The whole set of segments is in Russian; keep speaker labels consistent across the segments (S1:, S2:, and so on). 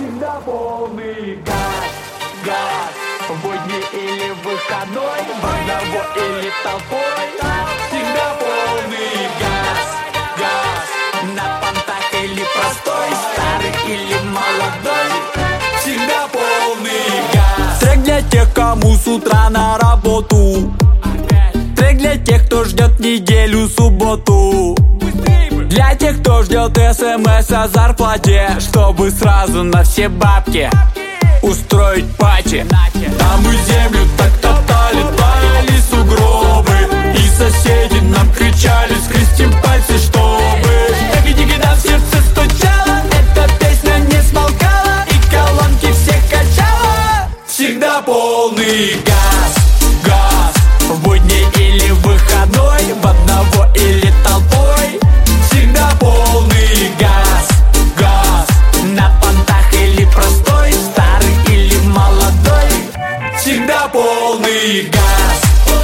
S1: Всегда полный газ, газ. В будни или выходной, в одного или толпой. Всегда полный газ, газ. На понтах или простой, старый или молодой. Всегда полный газ.
S2: Трек для тех, кому с утра на работу. Трек для тех, кто ждет неделю, субботу. Для тех, кто ждет СМС о зарплате, чтобы сразу на все бабки устроить пати. А мы землю так топтали, таяли сугробы, и соседи нам кричали: скрестим пальцы, чтобы таки-таки-да в сердце стучало. Эта песня не смолкала и колонки всех качала. Всегда полный газ, газ. В будни или выходной, в одного или толпой. Всегда полный газ, газ. На понтах или простой, старый или молодой. Всегда полный газ.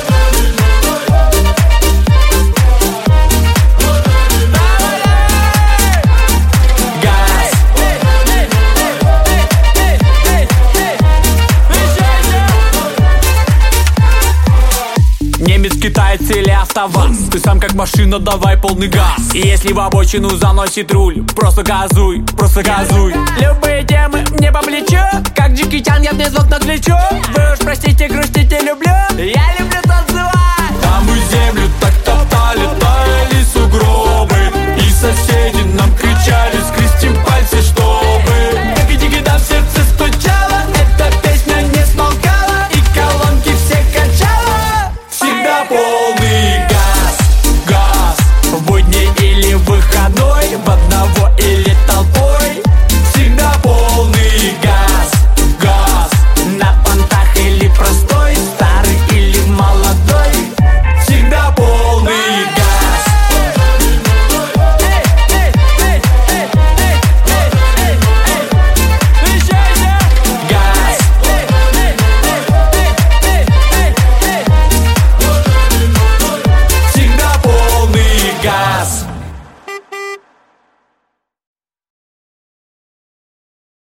S2: Немец, китаец или автоваз, ты сам как машина, давай полный газ. И если в обочину заносит руль, просто газуй, просто газуй. Любые темы мне по плечу, как Джеки Чан, я вне звук на плечо. Вы уж простите, грустите, люблю. Я люблю.